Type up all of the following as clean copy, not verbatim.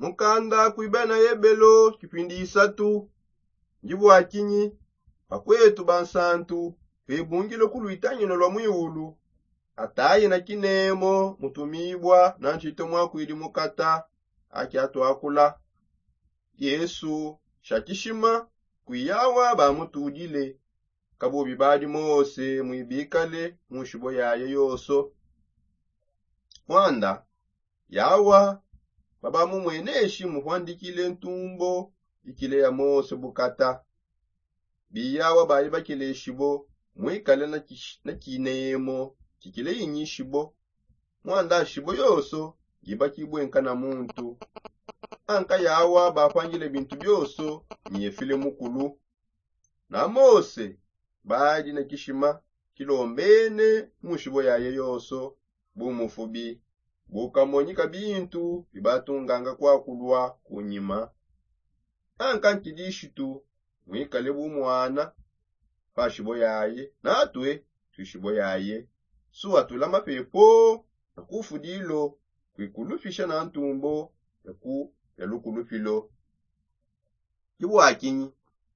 mukanda kuibana yebelo kipindi isatu. Njibu akinyi pakwetu bansantu pebungilo kuluitanyino lwa mwiulu atayi na kinemo mutumibwa na nchito mwakwili mukata aki atwakula. Yesu shakishima kuyawa bamutujile kabubi badi mose mwibikale mushibo yaye yoso. Mwanda yawa baba mumweneshi muhwandikile ntumbo ikile ya mose bukata. Biyawa bali bakile shibo mwikale na kinemo kikile inyi shibo. Mwanda shibo yoso gibakibwenka na muntu. Anka yawa bapangile bintu byoso nyefile mukulu. Na mose badi na kishima kilombene mushibo yaye yoso bumufubi bukamonyika bintu bibatunganga kwa kulwa kunyima. Anka nkidishitu mwikale bumwana pashibo yaye natwe tushibo yaye suwa tulama pepo na kufudilo kwikulufisha na ntumbo ya lukulufilo. Ibu akinyi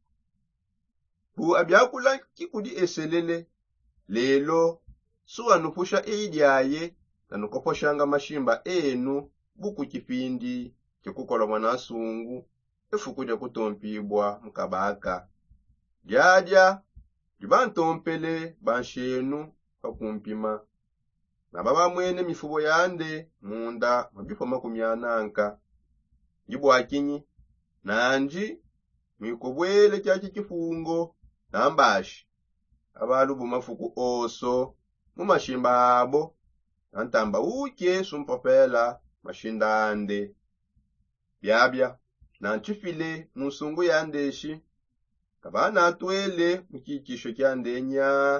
bu abyakula kikudi eselele lelo suwa nupusha eidi yaye na nukoposhanga mashimba enu buku kipindi kikukola mwanasungu efukuja kutompibwa mukabaka. Gyadya jibantompele banshenu pakumpima na baba mwene mifubo yande munda mabifo makumyananka. Njibu akinyi nanji mwikobwele kyaki kifungo na mbashi abalubu mafuku oso mumashimba abo nantamba uke sumpopela mashindande. Byabya nanchifile musungu yandeshi kabana atwele mukikisho kyandenya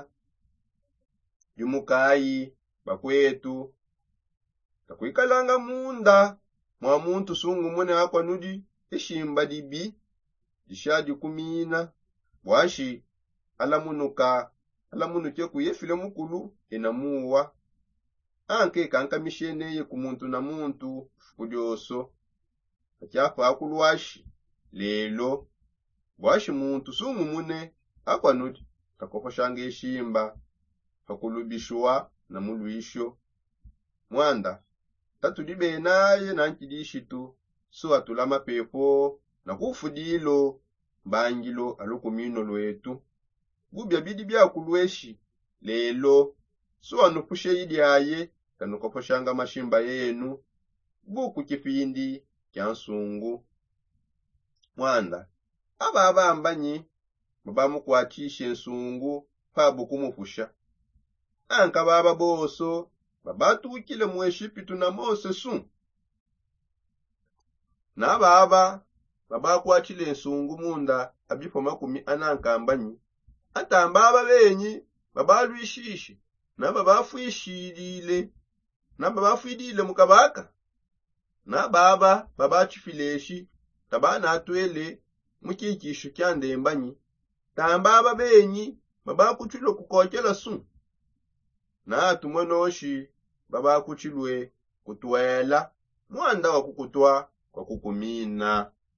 yumukayi bakwetu takwikalanga munda mwa muntu sungu mwene akwa nudi ishimba dibi dishadi kumina bwashi alamunuke kuyefile mukulu enamuwa anke kankamishene kumuntu na muntu fukudyoso akyafa akulwashi lelo bwashi muntu sungu mune akwa nudi takoposhanga ishimba fakulubishwa na mulwisho. Mwanda tatudibe naye na nkidishitu suwa tulama pepo na kufudilo mbangilo alukumino lwetu gubya bidi bya kulweshi lelo suwa nupushe idi yaye kanukoposhanga mashimba yenu buku kipindi kya nsungu. Mwanda aba ambanyi baba mukwatishe nsungu pa buku mupusha. Anka baba boso babatukile mu Eshipitu na Mose su. Na baba kwachile nsungu munda abifo makumi ananka ambanyi. Atamba aba benyi babalwishishi na babafwishilile na babafidile mukabaka. Na baba chifileshi tabana atwele mukikisho kyandembanyi. Tamba aba benyi babakuchilo kukokela su. Na tumwenoshi baba kuchilwe kutwela mwanda wa kukutwa kwa kukumina.